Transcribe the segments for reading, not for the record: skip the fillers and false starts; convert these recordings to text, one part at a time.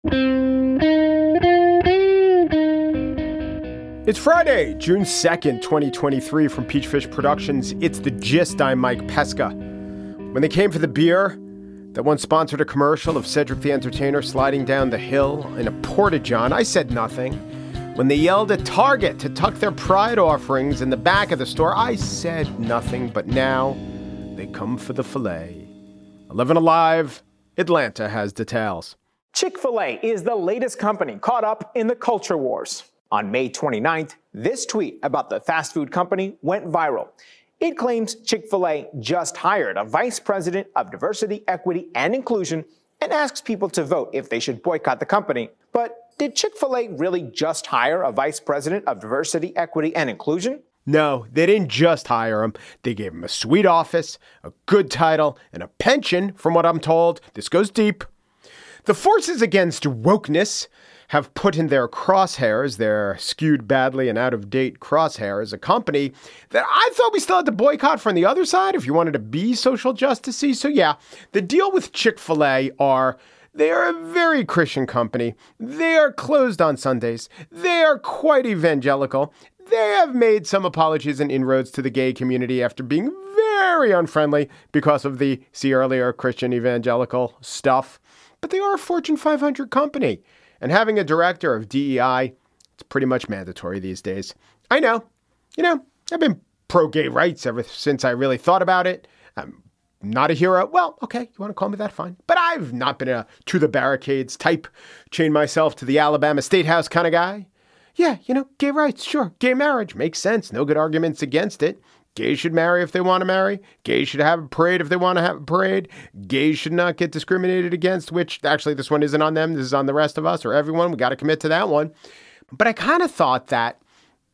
It's Friday, June 2nd, 2023 from Peachfish Productions. It's The Gist. I'm Mike Pesca. When they came for the beer, that one sponsored a commercial of Cedric the Entertainer sliding down the hill in a porta-john, I said nothing. When they yelled at Target to tuck their pride offerings in the back of the store, I said nothing. But now they come for the filet. 11 Alive, Atlanta has details. Chick-fil-A is the latest company caught up in the culture wars. On May 29th, this tweet about the fast food company went viral. It claims Chick-fil-A just hired a vice president of diversity, equity, and inclusion and asks people to vote if they should boycott the company. But did Chick-fil-A really just hire a vice president of diversity, equity, and inclusion? No, they didn't just hire him. They gave him a sweet office, a good title, and a pension, from what I'm told. This goes deep. The forces against wokeness have put in their crosshairs, their skewed badly and out-of-date crosshairs, a company that I thought we still had to boycott from the other side if you wanted to be social justice-y. So yeah, the deal with Chick-fil-A they are a very Christian company. They are closed on Sundays. They are quite evangelical. They have made some apologies and inroads to the gay community after being very unfriendly because of the, see earlier, Christian evangelical stuff. But they are a Fortune 500 company. And having a director of DEI, it's pretty much mandatory these days. I know. I've been pro-gay rights ever since I really thought about it. I'm not a hero. Well, okay, you want to call me that, fine. But I've not been a to-the-barricades type, chain myself to the Alabama State House kind of guy. Yeah, gay rights, sure. Gay marriage makes sense. No good arguments against it. Gays should marry if they want to marry. Gays should have a parade if they want to have a parade. Gays should not get discriminated against, which actually this one isn't on them. This is on the rest of us or everyone. We got to commit to that one. But I kind of thought that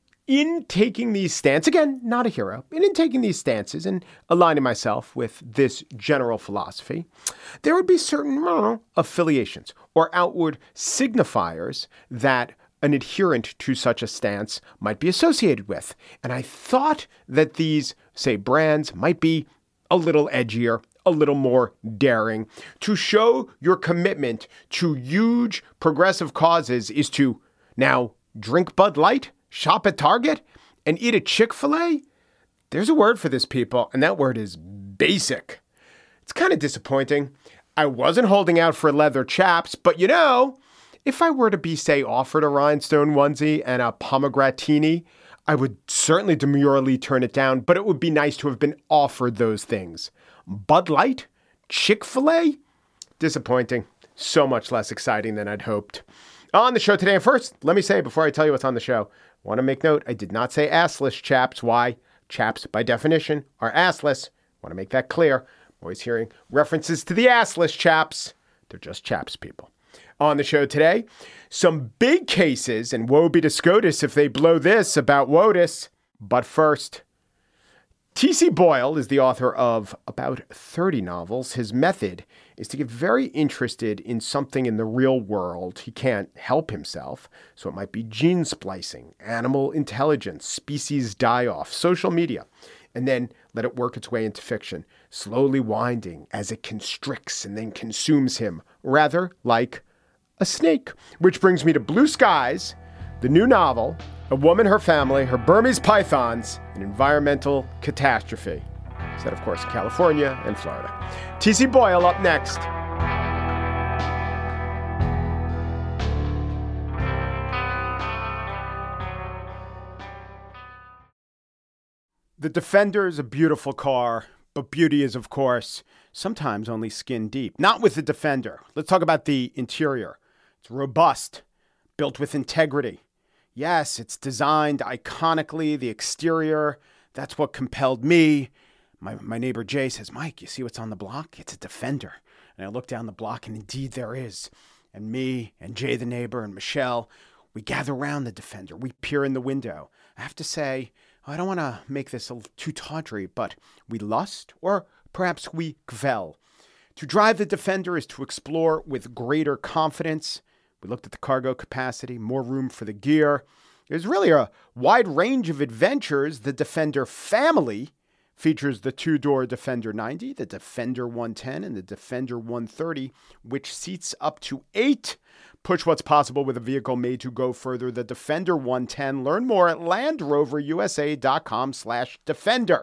in taking these stances, again, not a hero, and in taking these stances and aligning myself with this general philosophy, there would be certain affiliations or outward signifiers that an adherent to such a stance might be associated with. And I thought that these, say, brands might be a little edgier, a little more daring. To show your commitment to huge progressive causes is to now drink Bud Light, shop at Target, and eat at Chick-fil-A. There's a word for this, people, and that word is basic. It's kind of disappointing. I wasn't holding out for leather chaps, but if I were to be, say, offered a rhinestone onesie and a pomegranatini, I would certainly demurely turn it down, but it would be nice to have been offered those things. Bud Light? Chick-fil-A? Disappointing. So much less exciting than I'd hoped. On the show today, and first, let me say, before I tell you what's on the show, I want to make note, I did not say assless chaps. Why? Chaps, by definition, are assless. I want to make that clear. I'm always hearing references to the assless chaps. They're just chaps, people. On the show today, some big cases, and woe be to SCOTUS if they blow this about WOTUS. But first, T.C. Boyle is the author of about 30 novels. His method is to get very interested in something in the real world. He can't help himself, so it might be gene splicing, animal intelligence, species die-off, social media, and then let it work its way into fiction, slowly winding as it constricts and then consumes him, rather like a snake. Which brings me to Blue Skies, the new novel, A Woman, Her Family, Her Burmese Pythons, an Environmental Catastrophe. Set, of course, in California and Florida. T.C. Boyle up next. The Defender is a beautiful car, but beauty is, of course, sometimes only skin deep. Not with the Defender. Let's talk about the interior. It's robust, built with integrity. Yes, it's designed iconically, the exterior. That's what compelled me. My neighbor Jay says, Mike, you see what's on the block? It's a Defender. And I look down the block, and indeed there is. And me and Jay the neighbor and Michelle, we gather around the Defender. We peer in the window. I have to say, I don't want to make this too tawdry, but we lust, or perhaps we gvel. To drive the Defender is to explore with greater confidence. We looked at the cargo capacity, more room for the gear. There's really a wide range of adventures the Defender family, Features the two-door Defender 90, the Defender 110, and the Defender 130, which seats up to 8. Push what's possible with a vehicle made to go further. The Defender 110. Learn more at LandRoverUSA.com/Defender.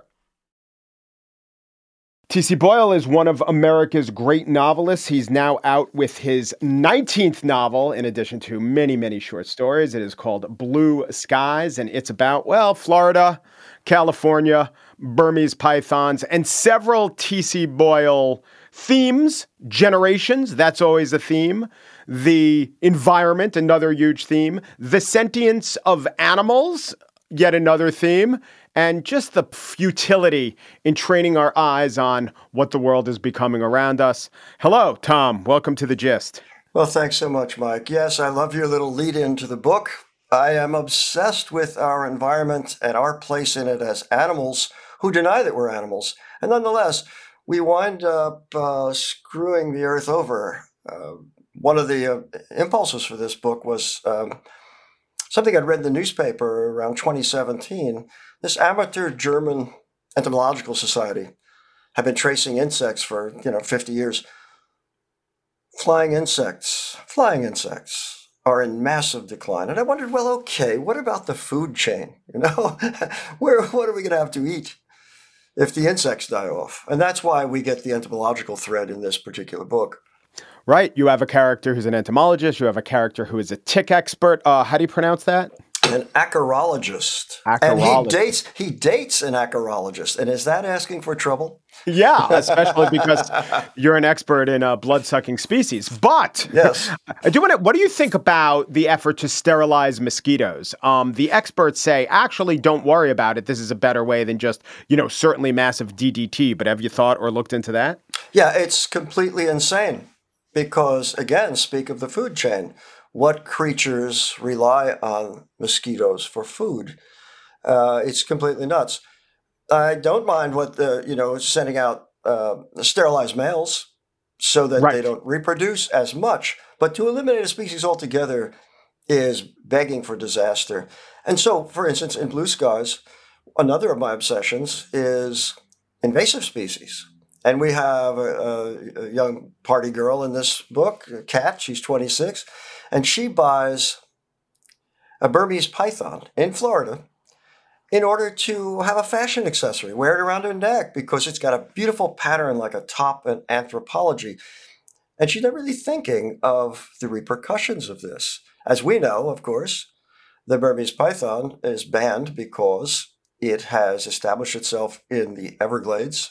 T.C. Boyle is one of America's great novelists. He's now out with his 19th novel, in addition to many, many short stories. It is called Blue Skies, and it's about, well, Florida, California, Burmese pythons, and several T.C. Boyle themes. Generations, that's always a theme. The environment, another huge theme. The sentience of animals, yet another theme. And just the futility in training our eyes on what the world is becoming around us. Hello, Tom. Welcome to The Gist. Well, thanks so much, Mike. Yes, I love your little lead into the book. I am obsessed with our environment and our place in it as animals who deny that we're animals. And nonetheless, we wind up screwing the earth over. One of the impulses for this book was something I'd read in the newspaper around 2017. This amateur German entomological society had been tracing insects for 50 years. Flying insects are in massive decline. And I wondered, well, okay, what about the food chain? What are we going to have to eat if the insects die off? And that's why we get the entomological thread in this particular book. Right. You have a character who's an entomologist. You have a character who is a tick expert. How do you pronounce that? An acarologist. And he dates an acarologist. And is that asking for trouble? Yeah, especially because you're an expert in blood-sucking species. But yes, what do you think about the effort to sterilize mosquitoes? The experts say, actually, don't worry about it. This is a better way than just, certainly massive DDT. But have you thought or looked into that? Yeah, it's completely insane. Because, again, speak of the food chain. What creatures rely on mosquitoes for food? It's completely nuts. I don't mind what sending out sterilized males so that they don't reproduce as much. But to eliminate a species altogether is begging for disaster. And so, for instance, in Blue Skies, another of my obsessions is invasive species. And we have a young party girl in this book, Kat, she's 26, and she buys a Burmese python in Florida in order to have a fashion accessory, wear it around her neck because it's got a beautiful pattern like a top in anthropology. And she's not really thinking of the repercussions of this. As we know, of course, the Burmese python is banned because it has established itself in the Everglades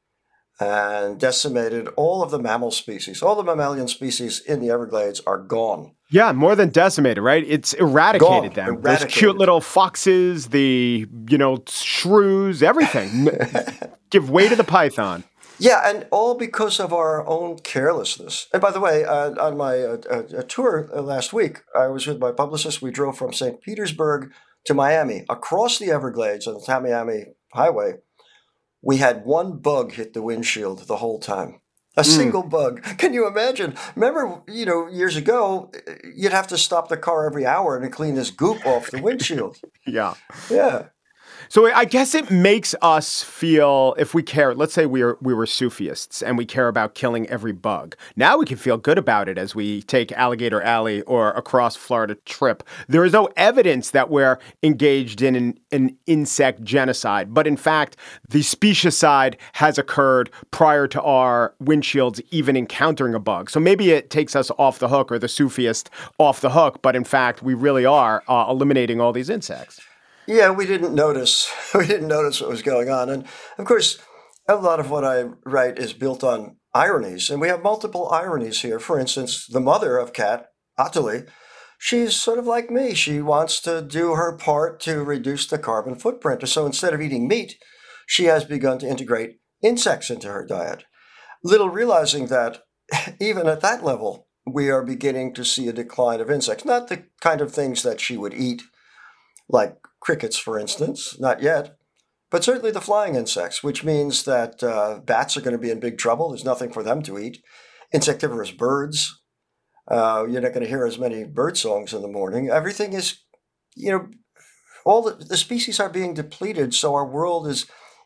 and decimated all of the mammal species. All the mammalian species in the Everglades are gone. Yeah, more than decimated, right? It's eradicated them. Those cute little foxes, the, shrews, everything. Give way to the python. Yeah, and all because of our own carelessness. And by the way, on my tour last week, I was with my publicist. We drove from St. Petersburg to Miami, across the Everglades on the Tamiami Highway. We had one bug hit the windshield the whole time. A single bug. Can you imagine? Remember, years ago, you'd have to stop the car every hour and clean this goop off the windshield. Yeah. Yeah. So I guess it makes us feel, if we care, let's say we were Sufyists and we care about killing every bug. Now we can feel good about it as we take Alligator Alley or across Florida trip. There is no evidence that we're engaged in an insect genocide. But in fact, the specieside has occurred prior to our windshields even encountering a bug. So maybe it takes us off the hook, or the Sufist off the hook. But in fact, we really are eliminating all these insects. Yeah, we didn't notice. We didn't notice what was going on. And of course, a lot of what I write is built on ironies. And we have multiple ironies here. For instance, the mother of Kat, Atali, she's sort of like me. She wants to do her part to reduce the carbon footprint. So instead of eating meat, she has begun to integrate insects into her diet. Little realizing that even at that level, we are beginning to see a decline of insects. Not the kind of things that she would eat, like crickets, for instance, not yet, but certainly the flying insects, which means that bats are going to be in big trouble. There's nothing for them to eat. Insectivorous birds, you're not going to hear as many bird songs in the morning. Everything is, all the species are being depleted, so our world is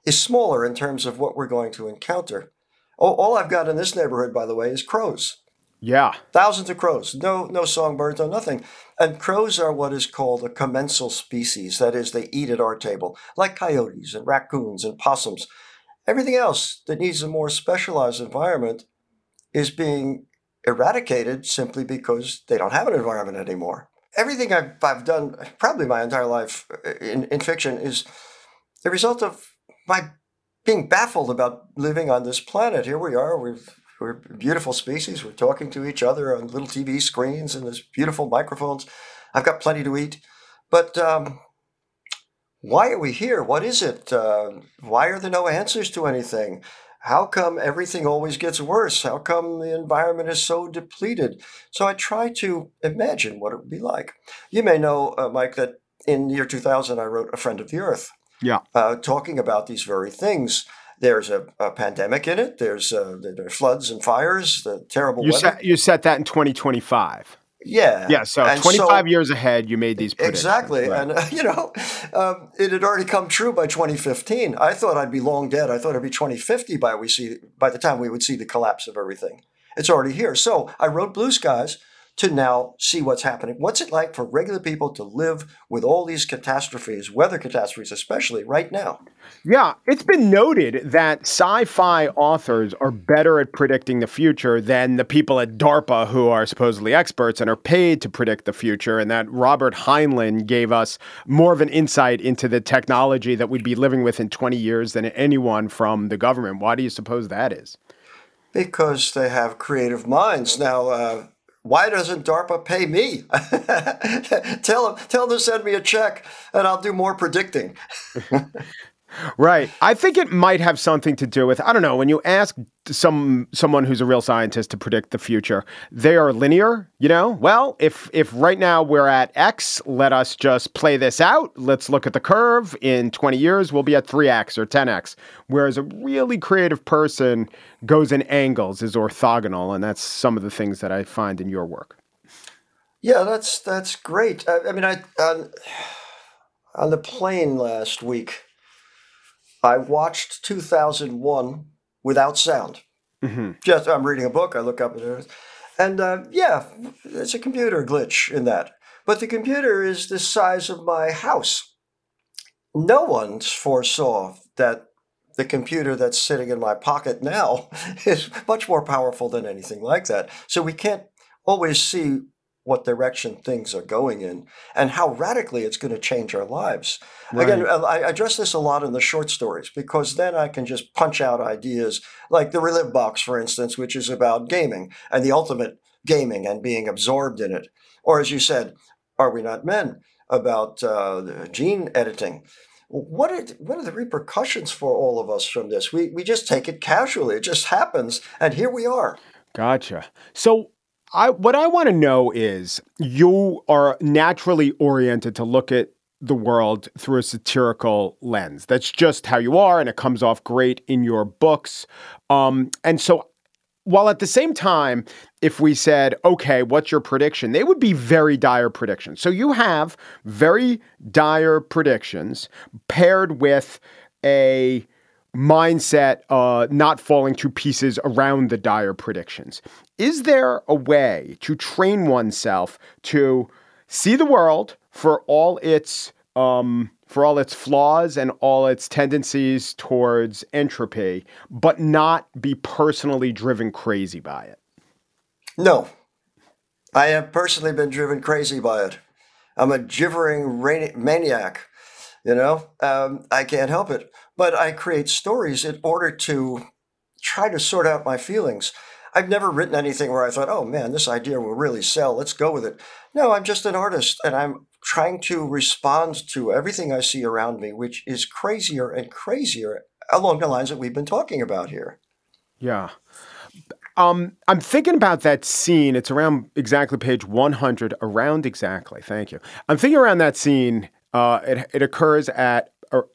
is smaller in terms of what we're going to encounter. All I've got in this neighborhood, by the way, is crows. Yeah. Thousands of crows. No songbirds, no nothing. And crows are what is called a commensal species. That is, they eat at our table, like coyotes and raccoons and possums. Everything else that needs a more specialized environment is being eradicated simply because they don't have an environment anymore. Everything I've done, probably my entire life in fiction, is the result of my being baffled about living on this planet. Here we are, we're a beautiful species. We're talking to each other on little TV screens and there's beautiful microphones. I've got plenty to eat. But why are we here? What is it? Why are there no answers to anything? How come everything always gets worse? How come the environment is so depleted? So I try to imagine what it would be like. You may know, Mike, that in the year 2000, I wrote A Friend of the Earth. Yeah. Talking about these very things. There's a pandemic in it. There are floods and fires, the terrible weather. You set that in 2025. Yeah. Yeah, so and 25 years ahead, you made these predictions. Exactly. Right. And, it had already come true by 2015. I thought I'd be long dead. I thought it'd be 2050 by the time we would see the collapse of everything. It's already here. So I wrote Blue Skies to now see what's happening. What's it like for regular people to live with all these catastrophes, weather catastrophes especially, right now? Yeah, it's been noted that sci-fi authors are better at predicting the future than the people at DARPA who are supposedly experts and are paid to predict the future, and that Robert Heinlein gave us more of an insight into the technology that we'd be living with in 20 years than anyone from the government. Why do you suppose that is? Because they have creative minds. Now, why doesn't DARPA pay me? Tell them to send me a check and I'll do more predicting. Right. I think it might have something to do with, I don't know, when you ask someone who's a real scientist to predict the future, they are linear, Well, if right now we're at X, let us just play this out. Let's look at the curve. In 20 years, we'll be at 3X or 10X. Whereas a really creative person goes in angles, is orthogonal. And that's some of the things that I find in your work. Yeah, that's great. On the plane last week, I watched 2001 without sound. Mm-hmm. Just I'm reading a book. I look up at it, and it's a computer glitch in that. But the computer is the size of my house. No one foresaw that the computer that's sitting in my pocket now is much more powerful than anything like that. So we can't always see what direction things are going in and how radically it's going to change our lives. Right. Again, I address this a lot in the short stories because then I can just punch out ideas like the Relive Box, for instance, which is about gaming and the ultimate gaming and being absorbed in it. Or as you said, Are We Not Men? About gene editing. What are the repercussions for all of us from this? We just take it casually. It just happens. And here we are. Gotcha. So what I want to know is you are naturally oriented to look at the world through a satirical lens. That's just how you are, and it comes off great in your books. And so while at the same time, if we said, okay, what's your prediction? They would be very dire predictions. So you have very dire predictions paired with a mindset not falling to pieces around the dire predictions. Is there a way to train oneself to see the world for all its flaws and all its tendencies towards entropy, but not be personally driven crazy by it? No. I have personally been driven crazy by it. I'm a gibbering maniac, I can't help it. But I create stories in order to try to sort out my feelings. I've never written anything where I thought, oh man, this idea will really sell. Let's go with it. No, I'm just an artist and I'm trying to respond to everything I see around me, which is crazier and crazier along the lines that we've been talking about here. Yeah. I'm thinking about that scene. It's around exactly page 100, around exactly. Thank you. I'm thinking around that scene. It occurs at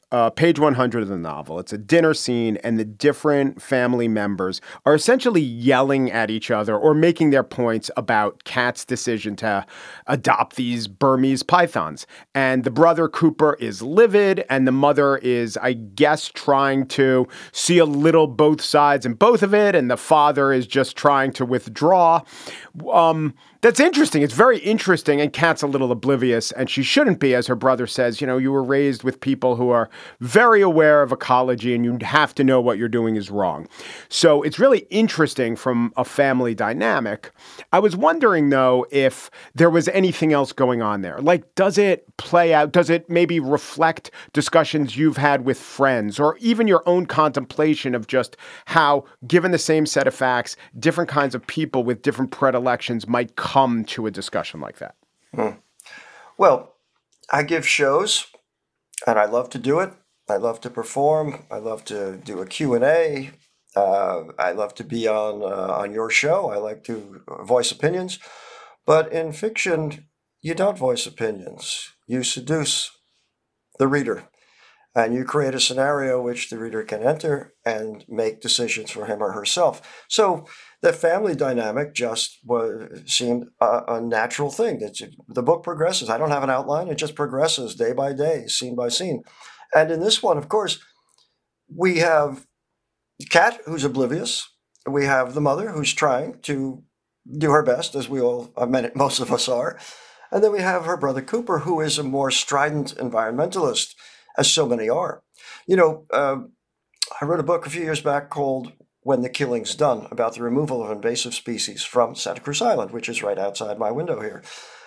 page 100 of the novel. It's a dinner scene, and the different family members are essentially yelling at each other or making their points about Kat's decision to adopt these Burmese pythons. And the brother Cooper is livid, and the mother is, I guess, trying to see a little both sides in both of it, and the father is just trying to withdraw. That's interesting. It's very interesting, and Kat's a little oblivious, and she shouldn't be, as her brother says. You know, you were raised with people who are very aware of ecology, and you have to know what you're doing is wrong. So it's really interesting from a family dynamic. I was wondering, though, if there was anything else going on there. Like, does it play out? Does it maybe reflect discussions you've had with friends, or even your own contemplation of just how, given the same set of facts, different kinds of people with different predilections might come to a discussion like that? Well, I give shows, and I love to do it. I love to perform. I love to do a Q&A. I love to be on your show. I like to voice opinions. But in fiction, you don't voice opinions. You seduce the reader, and you create a scenario which the reader can enter and make decisions for him or herself. So the family dynamic just seemed a natural thing. The book progresses. I don't have an outline. It just progresses day by day, scene by scene. And in this one, of course, we have Kat, who's oblivious. We have the mother, who's trying to do her best, as most of us are. And then we have her brother Cooper, who is a more strident environmentalist, as so many are. You know, I wrote a book a few years back called When the Killing's Done, about the removal of invasive species from Santa Cruz Island, which is right outside my window here.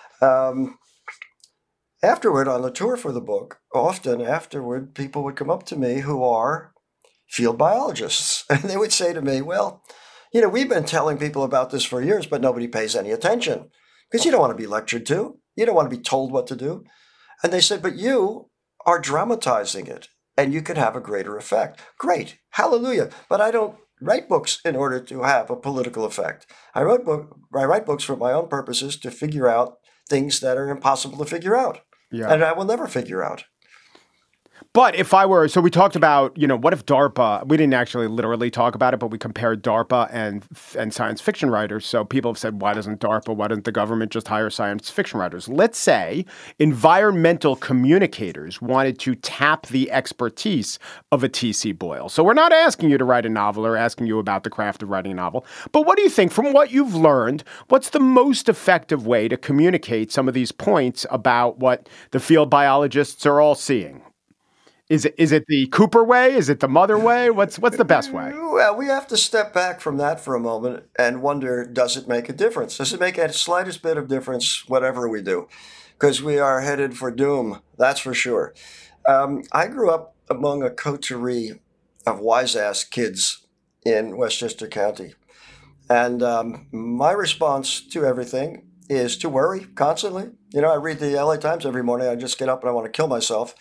Afterward, on the tour for the book, often afterward, people would come up to me who are field biologists, and they would say to me, well, you know, we've been telling people about this for years, but nobody pays any attention, because you don't want to be lectured to. You don't want to be told what to do. And they said, but you are dramatizing it, and you can have a greater effect. Great. Hallelujah. But I don't write books in order to have a political effect. I write books for my own purposes to figure out things that are impossible to figure out. Yeah. And I will never figure out. But so we talked about, you know, what if DARPA, we didn't actually literally talk about it, but we compared DARPA and science fiction writers. So people have said, why doesn't the government just hire science fiction writers? Let's say environmental communicators wanted to tap the expertise of a T.C. Boyle. So we're not asking you to write a novel or asking you about the craft of writing a novel. But what do you think, from what you've learned, what's the most effective way to communicate some of these points about what the field biologists are all seeing? Is it the Cooper way? Is it the mother way? What's the best way? Well, we have to step back from that for a moment and wonder, does it make a difference? Does it make a slightest bit of difference, whatever we do? Because we are headed for doom, that's for sure. I grew up among a coterie of wise-ass kids in Westchester County. And my response to everything is to worry constantly. You know, I read the LA Times every morning. I just get up and I want to kill myself.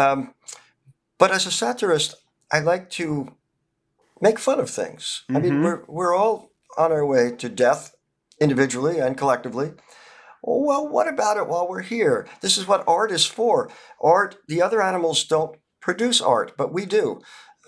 But as a satirist, I like to make fun of things. Mm-hmm. I mean, we're all on our way to death, individually and collectively. Well, what about it while we're here? This is what art is for. Art, the other animals don't produce art, but we do.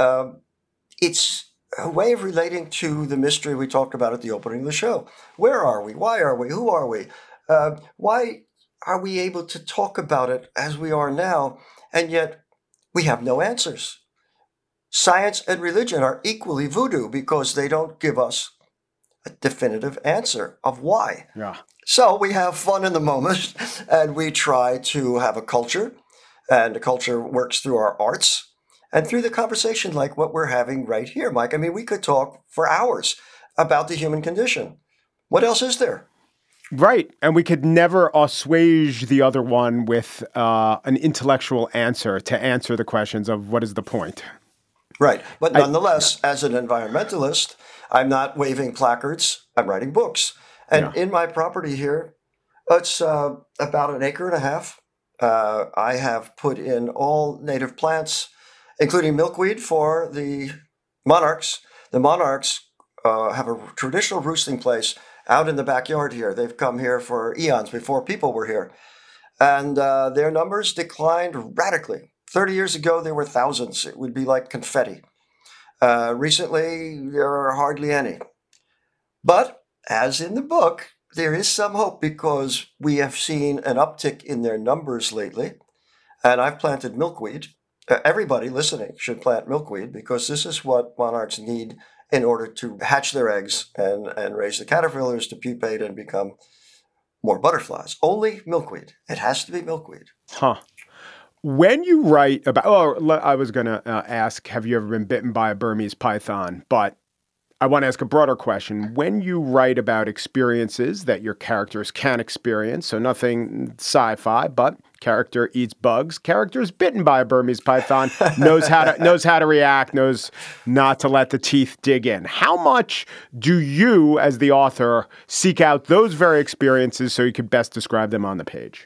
It's a way of relating to the mystery we talked about at the opening of the show. Where are we? Why are we? Who are we? Why are we able to talk about it as we are now, and yet we have no answers? Science and religion are equally voodoo because they don't give us a definitive answer of why. Yeah. So we have fun in the moment, and we try to have a culture, and the culture works through our arts and through the conversation like what we're having right here, Mike. I mean, we could talk for hours about the human condition. What else is there? Right. And we could never assuage the other one with an intellectual answer to answer the questions of what is the point. Right. But nonetheless, as an environmentalist, I'm not waving placards. I'm writing books. And in my property here, it's about 1.5 acres. I have put in all native plants, including milkweed for the monarchs. The monarchs have a traditional roosting place out in the backyard here. They've come here for eons before people were here. And their numbers declined radically 30 years ago, there were thousands. It would be like confetti. Recently, there are hardly any. But as in the book, there is some hope because we have seen an uptick in their numbers lately. And I've planted milkweed. Everybody listening should plant milkweed because this is what monarchs need in order to hatch their eggs and raise the caterpillars to pupate and become more butterflies. Only milkweed. It has to be milkweed. Huh. When you write about, I was going to ask, have you ever been bitten by a Burmese python? But I want to ask a broader question. When you write about experiences that your characters can experience, so nothing sci-fi, but character eats bugs, character is bitten by a Burmese python, knows how to react, knows not to let the teeth dig in. How much do you, as the author, seek out those very experiences so you could best describe them on the page?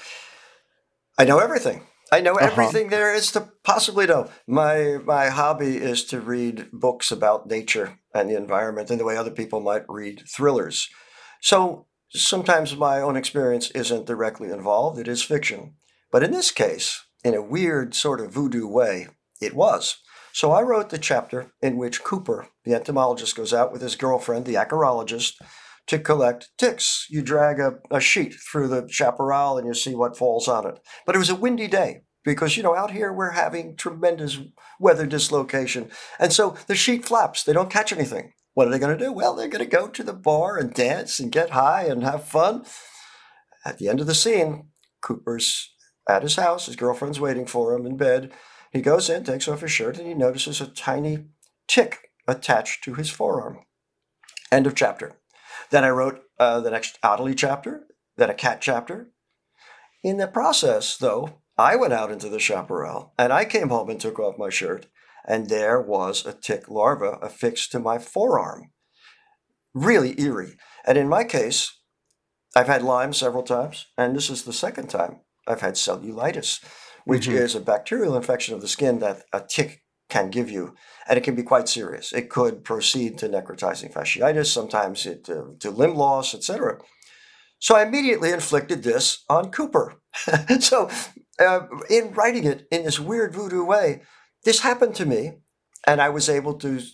I know everything. I know everything there is to possibly know. My hobby is to read books about nature and the environment and the way other people might read thrillers. So sometimes my own experience isn't directly involved. It is fiction. But in this case, in a weird sort of voodoo way, it was. So I wrote the chapter in which Cooper, the entomologist, goes out with his girlfriend, the acarologist, to collect ticks. You drag a sheet through the chaparral and you see what falls on it. But it was a windy day because, out here we're having tremendous weather dislocation. And so the sheet flaps. They don't catch anything. What are they going to do? Well, they're going to go to the bar and dance and get high and have fun. At the end of the scene, Cooper's at his house. His girlfriend's waiting for him in bed. He goes in, takes off his shirt, and he notices a tiny tick attached to his forearm. End of chapter. Then I wrote the next Adelie chapter, then a cat chapter. In the process, though, I went out into the chaparral, and I came home and took off my shirt, and there was a tick larva affixed to my forearm. Really eerie. And in my case, I've had Lyme several times, and this is the second time I've had cellulitis, which is a bacterial infection of the skin that a tick can give you, and it can be quite serious. It could proceed to necrotizing fasciitis, sometimes to limb loss, etc. So I immediately inflicted this on Cooper. So in writing it in this weird voodoo way, this happened to me, and I was able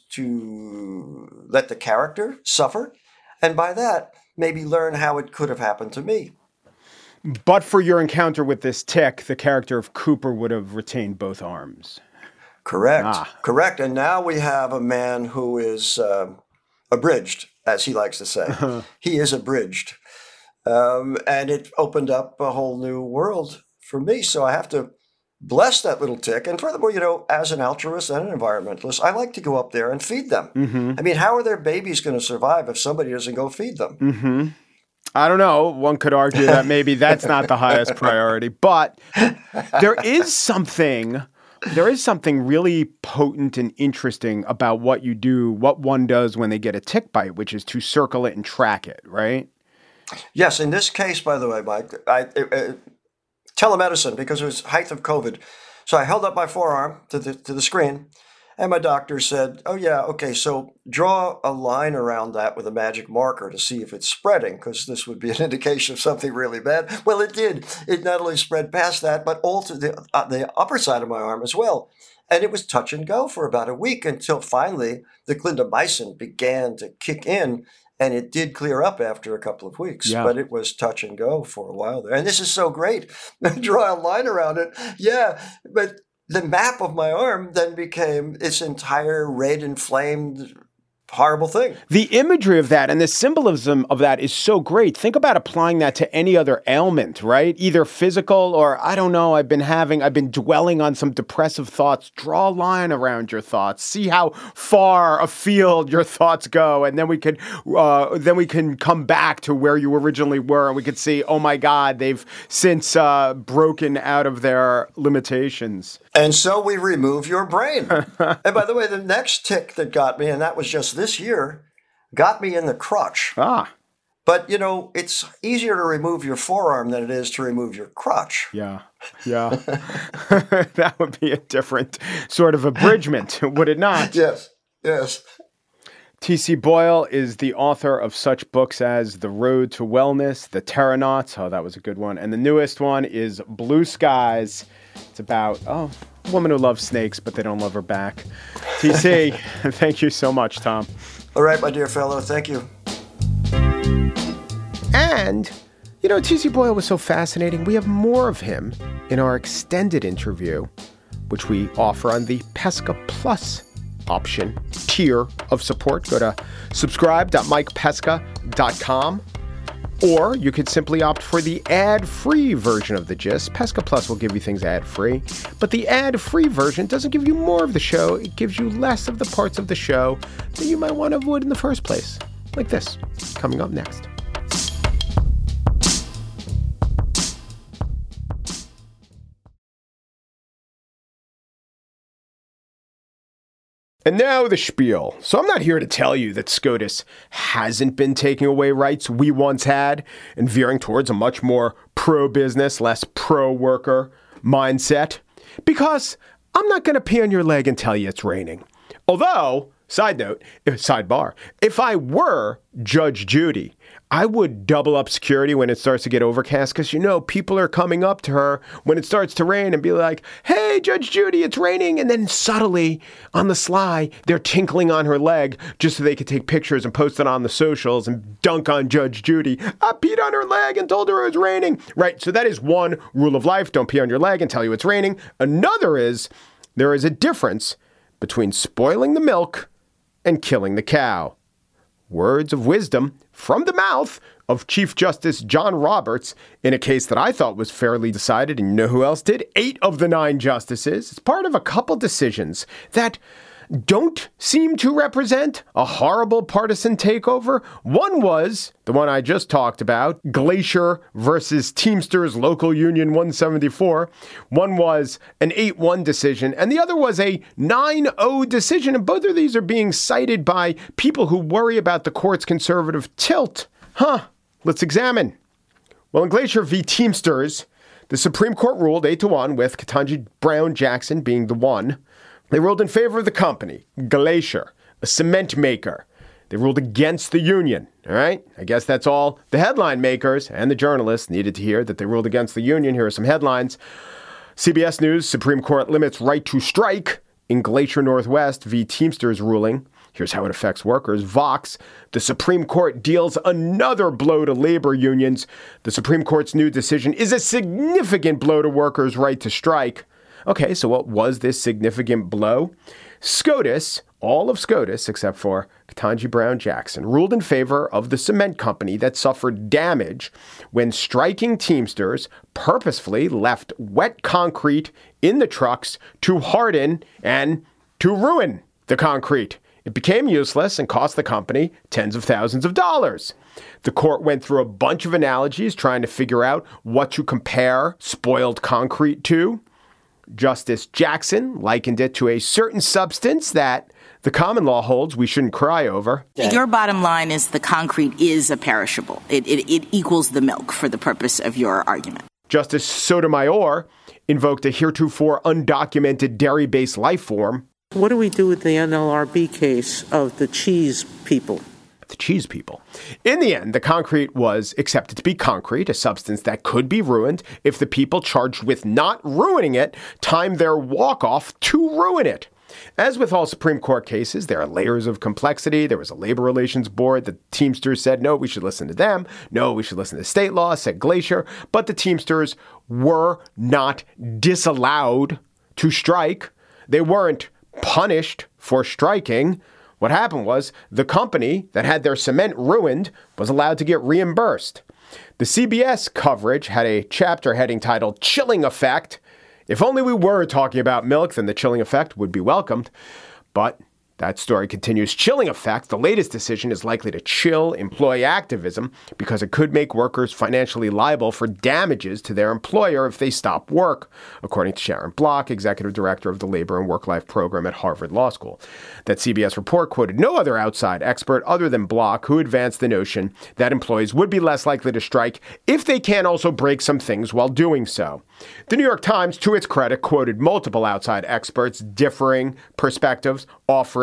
to let the character suffer, and by that, maybe learn how it could have happened to me. But for your encounter with this tick, the character of Cooper would have retained both arms. Correct. Correct. And now we have a man who is abridged, as he likes to say. He is abridged. And it opened up a whole new world for me. So I have to bless that little tick. And furthermore, as an altruist and an environmentalist, I like to go up there and feed them. I mean, how are their babies going to survive if somebody doesn't go feed them? I don't know. One could argue that maybe that's not the highest priority. But there is something really potent and interesting about what you do, what one does when they get a tick bite, which is to circle it and track it, right? Yes. In this case, by the way, Mike, telemedicine, because it was height of COVID. So I held up my forearm to the screen, and my doctor said, oh, yeah, okay, so draw a line around that with a magic marker to see if it's spreading, because this would be an indication of something really bad. Well, it did. It not only spread past that, but all to the upper side of my arm as well. And it was touch and go for about a week until finally the clindamycin began to kick in. And it did clear up after a couple of weeks, but it was touch and go for a while there. And this is so great. Draw a line around it. Yeah, but the map of my arm then became its entire red, inflamed, horrible thing. The imagery of that and the symbolism of that is so great. Think about applying that to any other ailment, right? Either physical or, I don't know, I've been dwelling on some depressive thoughts. Draw a line around your thoughts. See how far afield your thoughts go. And then we can come back to where you originally were. And we could see, oh my God, they've since broken out of their limitations. And so we remove your brain. And by the way, the next tick that got me, and that was just this year, got me in the crotch. But, it's easier to remove your forearm than it is to remove your crotch. Yeah. That would be a different sort of abridgment, would it not? Yes. T.C. Boyle is the author of such books as The Road to Wellness, The Terranauts. Oh, that was a good one. And the newest one is Blue Skies. It's about, a woman who loves snakes, but they don't love her back. T.C., thank you so much, Tom. All right, my dear fellow. Thank you. And, T.C. Boyle was so fascinating. We have more of him in our extended interview, which we offer on the Pesca Plus option tier of support. Go to subscribe.mikepesca.com, or you could simply opt for the ad-free version of The Gist. Pesca Plus will give you things ad-free, but the ad-free version doesn't give you more of the show. It gives you less of the parts of the show that you might want to avoid in the first place, like this, coming up next. And now the spiel. So I'm not here to tell you that SCOTUS hasn't been taking away rights we once had and veering towards a much more pro-business, less pro-worker mindset, because I'm not going to pee on your leg and tell you it's raining. Although, sidebar, if I were Judge Judy, I would double up security when it starts to get overcast because, people are coming up to her when it starts to rain and be like, hey, Judge Judy, it's raining. And then subtly, on the sly, they're tinkling on her leg just so they could take pictures and post it on the socials and dunk on Judge Judy. I peed on her leg and told her it was raining. Right. So that is one rule of life. Don't pee on your leg and tell you it's raining. Another is there is a difference between spoiling the milk and killing the cow. Words of wisdom from the mouth of Chief Justice John Roberts in a case that I thought was fairly decided. And you know who else did? 8 of the 9 justices. It's part of a couple decisions that don't seem to represent a horrible partisan takeover. One was the one I just talked about, Glacier versus Teamsters Local Union 174. One was an 8-1 decision, and the other was a 9-0 decision. And both of these are being cited by people who worry about the court's conservative tilt. Let's examine. Well, in Glacier v. Teamsters, the Supreme Court ruled 8-1 with Ketanji Brown Jackson being the one. They ruled in favor of the company, Glacier, a cement maker. They ruled against the union. All right. I guess that's all the headline makers and the journalists needed to hear, that they ruled against the union. Here are some headlines. CBS News, Supreme Court limits right to strike in Glacier Northwest v. Teamsters ruling. Here's how it affects workers. Vox, the Supreme Court deals another blow to labor unions. The Supreme Court's new decision is a significant blow to workers' right to strike. Okay, so what was this significant blow? SCOTUS, all of SCOTUS, except for Ketanji Brown Jackson, ruled in favor of the cement company that suffered damage when striking Teamsters purposefully left wet concrete in the trucks to harden and to ruin the concrete. It became useless and cost the company tens of thousands of dollars. The court went through a bunch of analogies trying to figure out what to compare spoiled concrete to. Justice Jackson likened it to a certain substance that the common law holds we shouldn't cry over. Your bottom line is the concrete is a perishable. It equals the milk for the purpose of your argument. Justice Sotomayor invoked a heretofore undocumented dairy-based life form. What do we do with the NLRB case of the cheese people? The cheese people. In the end, the concrete was accepted to be concrete, a substance that could be ruined if the people charged with not ruining it timed their walk-off to ruin it. As with all Supreme Court cases, there are layers of complexity. There was a labor relations board. The Teamsters said, no, we should listen to them. No, we should listen to state law, said Glacier. But the Teamsters were not disallowed to strike. They weren't punished for striking. What happened was the company that had their cement ruined was allowed to get reimbursed. The CBS coverage had a chapter heading titled Chilling Effect. If only we were talking about milk, then the chilling effect would be welcomed. But that story continues. Chilling effect. The latest decision is likely to chill employee activism because it could make workers financially liable for damages to their employer if they stop work, according to Sharon Block, executive director of the Labor and Work-Life Program at Harvard Law School. That CBS report quoted no other outside expert other than Block, who advanced the notion that employees would be less likely to strike if they can also break some things while doing so. The New York Times, to its credit, quoted multiple outside experts differing perspectives, offering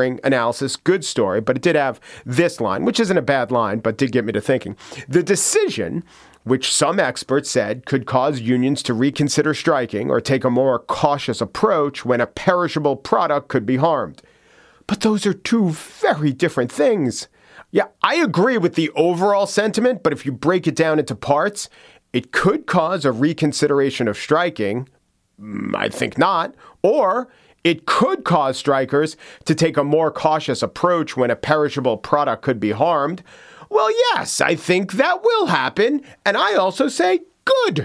hearing, analysis, good story, but it did have this line, which isn't a bad line, but did get me to thinking. The decision, which some experts said could cause unions to reconsider striking or take a more cautious approach when a perishable product could be harmed. But those are two very different things. Yeah, I agree with the overall sentiment, but if you break it down into parts, it could cause a reconsideration of striking. I think not. Or it could cause strikers to take a more cautious approach when a perishable product could be harmed. Well, yes, I think that will happen. And I also say good.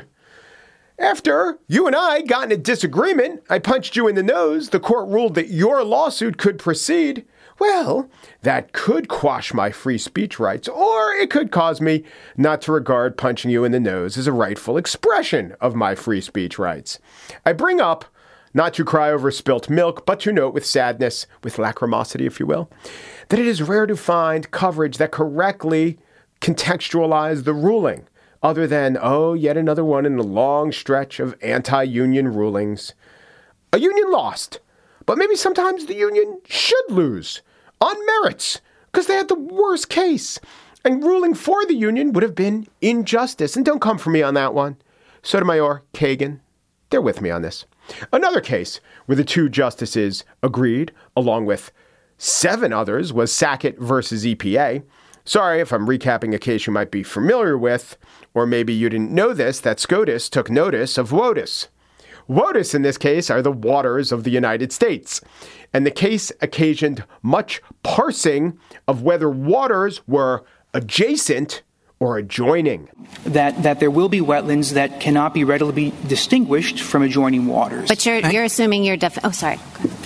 After you and I got in a disagreement, I punched you in the nose, the court ruled that your lawsuit could proceed. Well, that could quash my free speech rights, or it could cause me not to regard punching you in the nose as a rightful expression of my free speech rights. I bring up, not to cry over spilt milk, but to note with sadness, with lacrimosity, if you will, that it is rare to find coverage that correctly contextualize the ruling, other than, yet another one in a long stretch of anti-union rulings. A union lost, but maybe sometimes the union should lose on merits because they had the worst case. And ruling for the union would have been injustice. And don't come for me on that one. Sotomayor, Kagan, they're with me on this. Another case where the two justices agreed, along with 7 others, was Sackett versus EPA. Sorry if I'm recapping a case you might be familiar with, or maybe you didn't know this, that SCOTUS took notice of WOTUS. WOTUS, in this case, are the waters of the United States. And the case occasioned much parsing of whether waters were adjacent or adjoining. That there will be wetlands that cannot be readily distinguished from adjoining waters. But you're assuming sorry.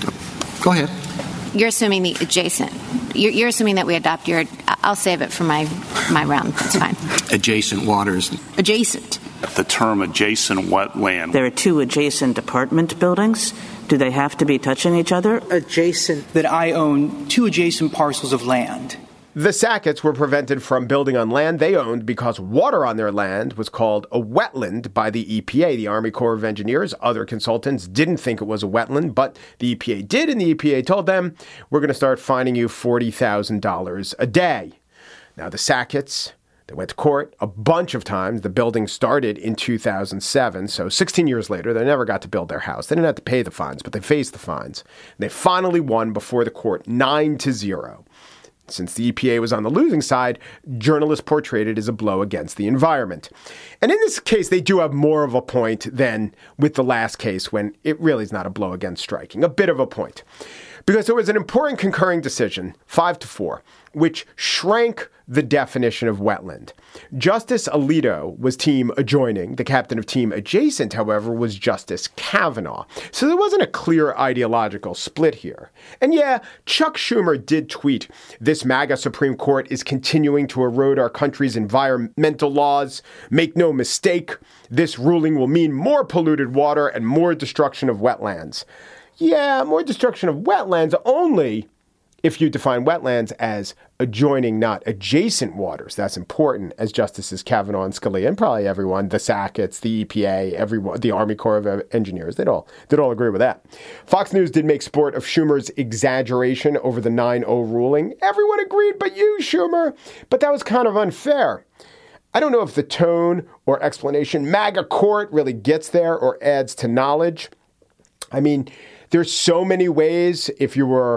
Go ahead. You're assuming the adjacent. You're assuming that we adopt your. I'll save it for my round. That's fine. Adjacent waters. Adjacent. The term adjacent wetland. There are 2 adjacent apartment buildings. Do they have to be touching each other? Adjacent. That I own 2 adjacent parcels of land. The Sacketts were prevented from building on land they owned because water on their land was called a wetland by the EPA. The Army Corps of Engineers, other consultants didn't think it was a wetland, but the EPA did, and the EPA told them, we're going to start fining you $40,000 a day. Now, the Sacketts, they went to court a bunch of times. The building started in 2007, so 16 years later, they never got to build their house. They didn't have to pay the fines, but they faced the fines. And they finally won before the court 9-0. Since the EPA was on the losing side, journalists portrayed it as a blow against the environment. And in this case, they do have more of a point than with the last case when it really is not a blow against striking. A bit of a point. Because there was an important concurring decision, 5-4, which shrank the definition of wetland. Justice Alito was team adjoining. The captain of team adjacent, however, was Justice Kavanaugh. So there wasn't a clear ideological split here. And yeah, Chuck Schumer did tweet, this MAGA Supreme Court is continuing to erode our country's environmental laws. Make no mistake, this ruling will mean more polluted water and more destruction of wetlands. Yeah, more destruction of wetlands only if you define wetlands as adjoining, not adjacent waters. That's important, as Justices Kavanaugh and Scalia, and probably everyone, the Sacketts, the EPA, everyone, the Army Corps of Engineers, they'd all agree with that. Fox News did make sport of Schumer's exaggeration over the 9-0 ruling. Everyone agreed but you, Schumer. But that was kind of unfair. I don't know if the tone or explanation MAGA court really gets there or adds to knowledge. I mean, there's so many ways if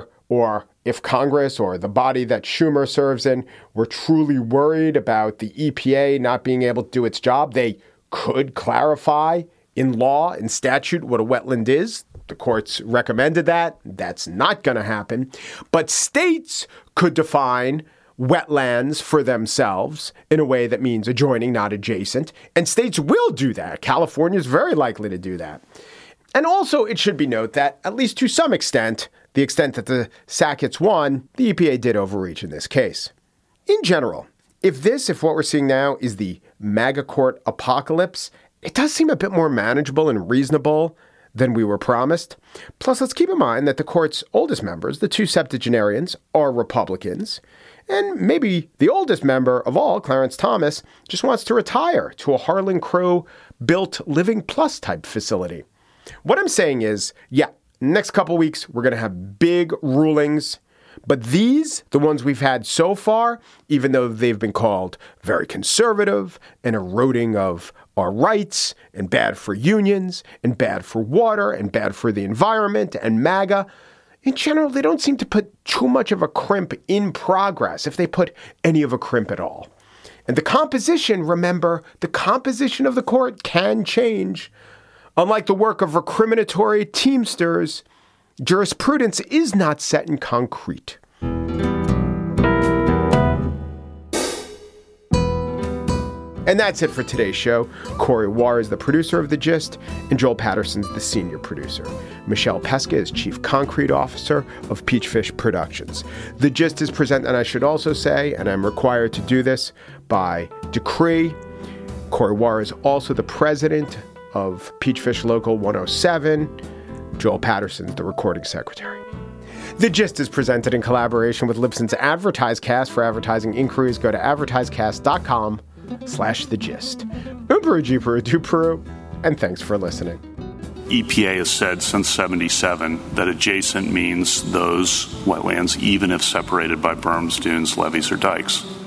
Congress or the body that Schumer serves in were truly worried about the EPA not being able to do its job, they could clarify in law, in statute, what a wetland is. The courts recommended that. That's not going to happen. But states could define wetlands for themselves in a way that means adjoining, not adjacent. And states will do that. California is very likely to do that. And also, it should be noted that, at least to some extent, the extent that the Sacketts won, the EPA did overreach in this case. In general, if what we're seeing now is the MAGA court apocalypse, it does seem a bit more manageable and reasonable than we were promised. Plus, let's keep in mind that the court's oldest members, the 2 septuagenarians, are Republicans. And maybe the oldest member of all, Clarence Thomas, just wants to retire to a Harlan Crow-built Living Plus type facility. What I'm saying is, next couple weeks, we're going to have big rulings. But these, the ones we've had so far, even though they've been called very conservative and eroding of our rights and bad for unions and bad for water and bad for the environment and MAGA, in general, they don't seem to put too much of a crimp in progress, if they put any of a crimp at all. And the composition, remember, the composition of the court can change. Unlike the work of recriminatory Teamsters, jurisprudence is not set in concrete. And that's it for today's show. Corey Wara is the producer of The Gist, and Joel Patterson's the senior producer. Michelle Pesca is chief concrete officer of Peachfish Productions. The Gist is presented, and I should also say, and I'm required to do this by decree, Corey Wara is also the president of Peachfish Local 107. Joel Patterson's the recording secretary. The Gist is presented in collaboration with Libsyn's AdvertiseCast. For advertising inquiries, go to advertisecast.com/The Gist. Peru, and thanks for listening. EPA has said since 1977 that adjacent means those wetlands, even if separated by berms, dunes, levees, or dikes.